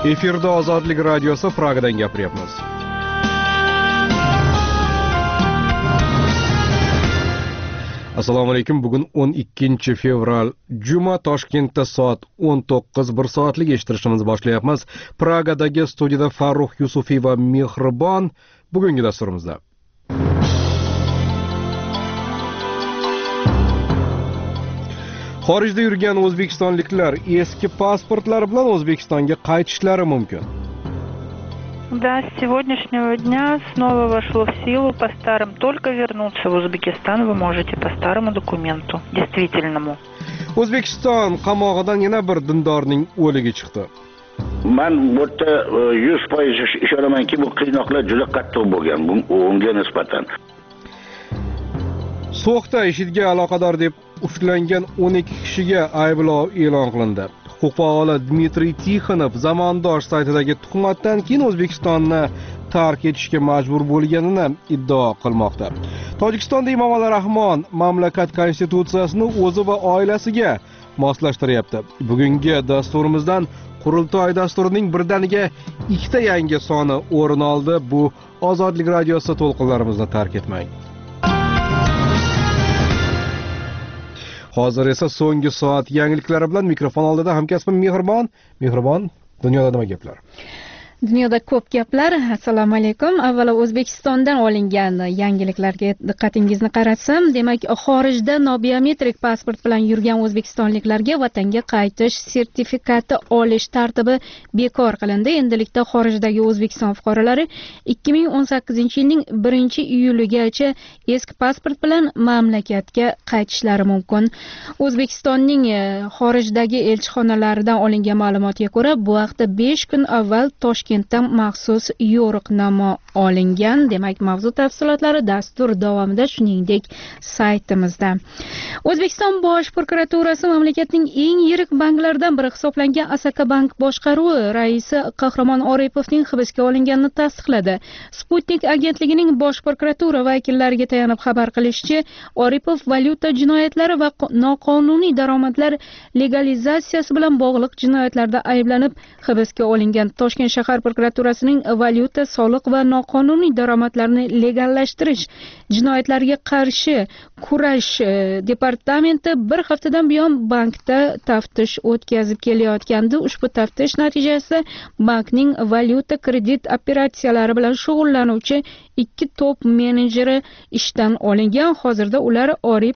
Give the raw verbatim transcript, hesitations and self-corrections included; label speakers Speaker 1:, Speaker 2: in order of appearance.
Speaker 1: Efirda Ozodlik radiosi Pragadan gapiryapmiz. Assalomu alaykum. Bugun o'n ikkinchi fevral, juma. Toshkentda soat o'n to'qqiz bir soatlik eshittirishimizni boshlayapmiz. Pragadagi studiyada Farruh Yusufiy va Mehribon bugungi dasturimizda. Xorijda yurgan o'zbekistonliklar eski pasportlari bilan O'zbekistonga qaytishlari mumkin.
Speaker 2: Да, с сегодняшнего дня снова вошло в силу по старым. Только вернуться в Узбекистан вы можете по старому документу, действительному.
Speaker 1: O'zbekiston qamog'idan yana bir dindorning o'ligi chiqdi.
Speaker 3: Men bu yerda yuz foiz ishonamanki, bu qiynoqlar juda qattiq bo'lgan unga nisbatan.
Speaker 1: So'xda IShIDga aloqador deb ushlangan o'n ikki kishiga ayblov e'lon qilindi. Huquq faoli Dmitriy Tixonov zamondosh saytidagi tuhmatdan keyin O'zbekistonni tark etishga majbur bo'lganini iddao qilmoqda. Tojikistonda Emomali Rahmon mamlakat konstitutsiyasini o'zi va oilasiga moslashtiryapti. Bugungi dasturimizdan Qurultoy dasturining birdaniga ikkita yangi soni o'rin oldi. Bu Ozodlik radiosi to'lqinlarimizni tark etmang. Hozir esa so'nggi soat yangiliklari bilan mikrofon oldida hamkasbim Mehribon. Mehribon, dunyoda nima gaplar?
Speaker 4: Dunyoda ko'p gaplar. Assalomu alaykum. Avvalo O'zbekistondan olingan yangiliklarga diqqatingizni qaratsam, demak, xorijda nobiometrik pasport bilan yurgan o'zbekistonliklarga vatanga qaytish sertifikati olish tartibi bekor qilindi. Endilikda xorijdagi O'zbekiston fuqarolari ikki ming o'n sakkizinchi yilning birinchi iyuligacha eski pasport bilan mamlakatga qaytishlari mumkin. O'zbekistonning xorijdagi elchixonalaridan olingan ma'lumotga ko'ra, bu haqda besh kun avval Toshkentdan maxsus yo'riqnoma olingan. Demak, mavzu tafsilotlari dastur davomida, shuningdek saytimizda. O'zbekiston Bosh prokuraturasi mamlakatning eng yirik banklaridan biri hisoblangan Asaka Bank boshqaruvi raisi Qahramon Oripovning hibsga olinganini tasdiqladi. Sputnik agentligining Bosh prokuratura vakillariga tayanib xabar qilishicha, Oripov valyuta jinoyatlari va noqonuniy daromadlar legalizatsiyasi bilan bog'liq jinoyatlarda ayblanib hibsga olingan. Toshkent shahar prokuraturasining valyuta, soliq va noqonuniy daromadlarni legallashtirish jinoyatlariga qarshi kurash departamenti bir haftadan buyon bankda taftish o'tkazib kelayotgandi. Ushbu taftish natijasida bankning valyuta kredit operatsiyalari bilan shug'ullanuvchi ikki top menejeri ishdan olingan. Hozirda ular Oripov